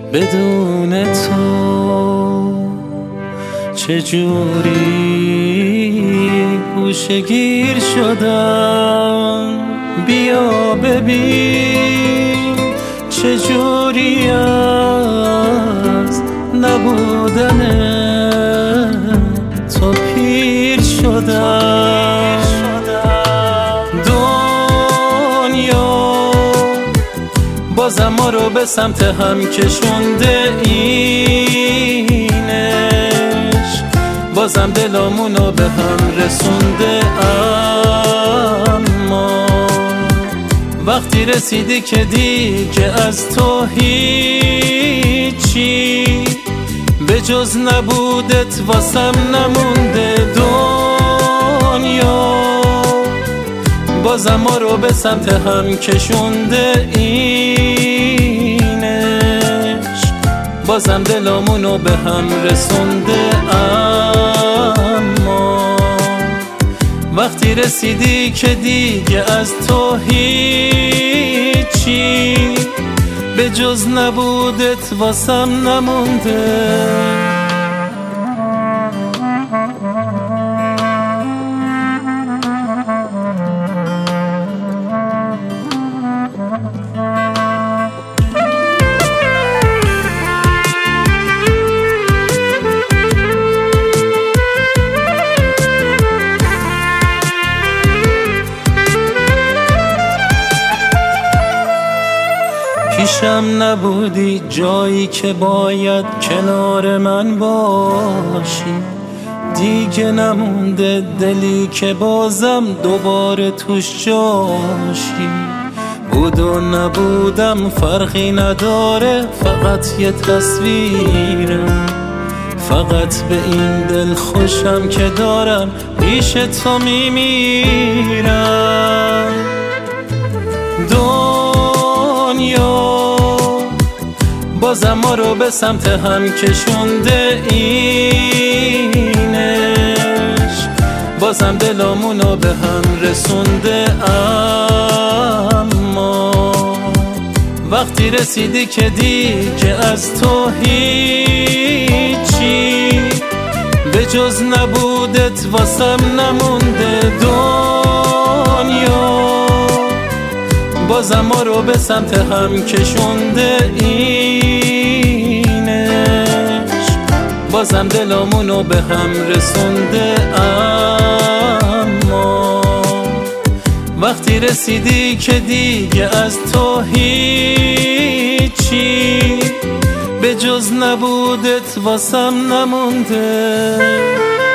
بدون تو چجوری گوشه‌گیر شدم. بیا ببین چجوری از نبودن تو پیر شدم. دنیا بازم ما رو به سمت هم کشونده، اینش بازم دلامونو به هم رسونده. اما وقتی رسیدی که دیگه از تو هیچی به جز نبودت واسم نمونده. دنیا بازم ما رو به سمت هم کشونده، اینش بازم دلامونو به هم رسونده. اما وقتی رسیدی که دیگه از تو هیچی به جز نبودت واسم نمونده. پیشم نبودی جایی که باید کنار من باشی، دیگه نمونده دلی که بازم دوباره توش جاشی. بود و نبودم فرقی نداره، فقط یه تصویره. فقط به این دل خوشم که دارم پیش تو میمیرم. دنیا بازم ما رو به سمت هم کشونده، اینش بازم دلامونو به هم رسونده. اما وقتی رسیدی که دیگه از تو هیچی به جز نبودت واسم نمونده. دنیا بازم ما رو به سمت هم کشونده، اینش بازم دلامونو به هم رسونده. اما وقتی رسیدی که دیگه از تو هیچی به جز نبودت واسم نمونده.